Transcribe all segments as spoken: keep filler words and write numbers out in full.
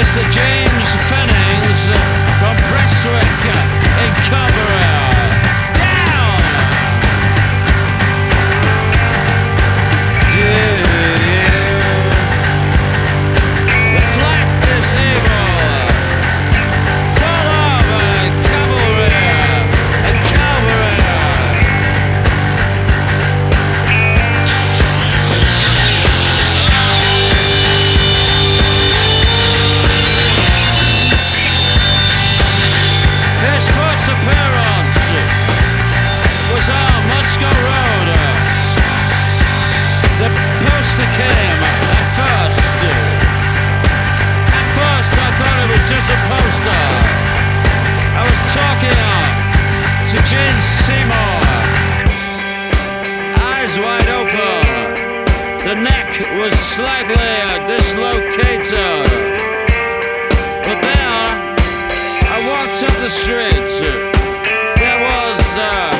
Mister James Fennings from Prestwick in Carberry. Down! Yeah. The flat is evil. Full of cavalry and Calvary. His first appearance was on Moscow Road. The poster came at first. At first I thought it was just a poster. I was talking to Jane Seymour. Eyes wide open. The neck was slightly dislocated. But then I walked up the street. There was uh,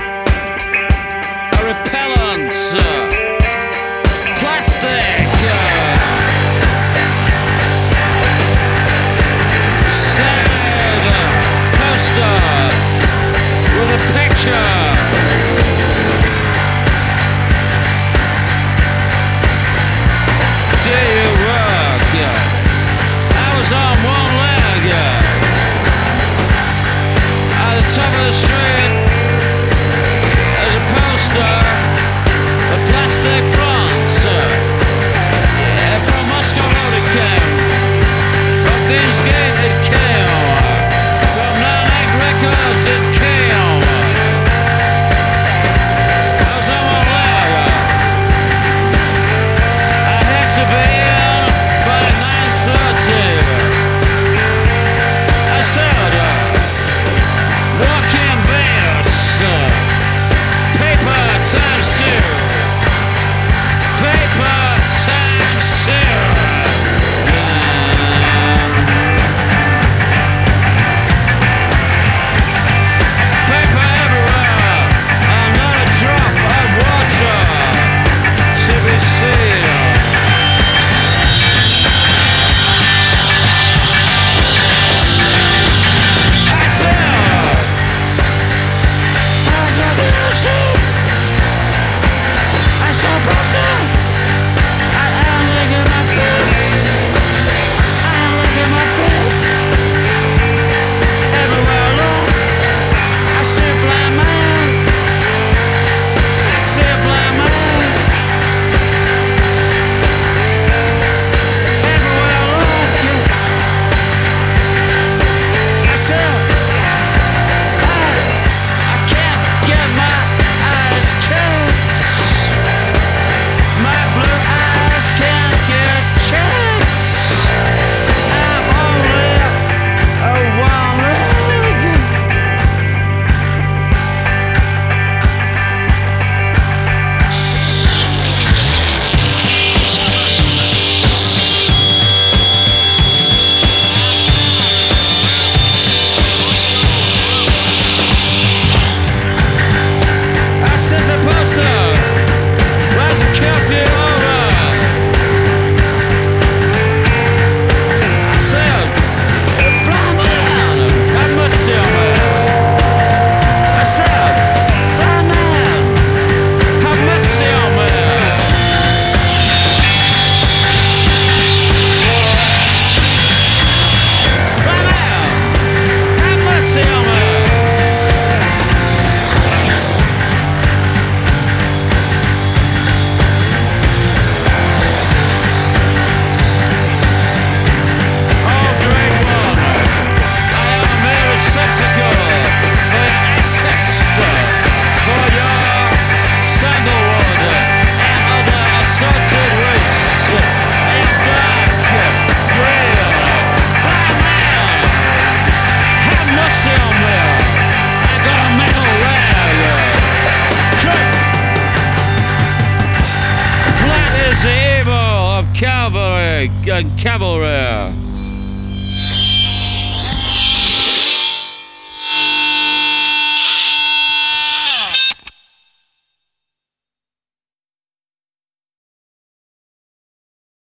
a repellent, uh, plastic, uh, sad poster with a picture. Do you work? I was on one leg. At the top of the street, there's a poster, a plastic front. Yeah, from Moscow Road it came, from Deansgate it came, from Nine Egg Records it came. I was on one leg. I had to be in by nine thirty. I said, walking bears, paper times two, paper times two. Paper everywhere, and not a drop of water to be seen. I said, I saw the ocean. I saw a poster. I am licking my feet. I am licking my feet. Everywhere I look, I see a blind man. I see a blind man. Everywhere I look, I see. I can't get my eyes closed. My blue eyes can't get chance. I'm only a one leg. I says a poster. Where's the curfew over? I said, blind man, have mercy on me. I said, blind man, have mercy on me. Blind man, have mercy on me. Oh, great one. I am a mere receptacle for your test, for your sandalwood and other assorted wastes. I am black, real, blind man. Have mercy on me. I got a metal rag. Trip. Flat is the evil of cavalry and cavalry.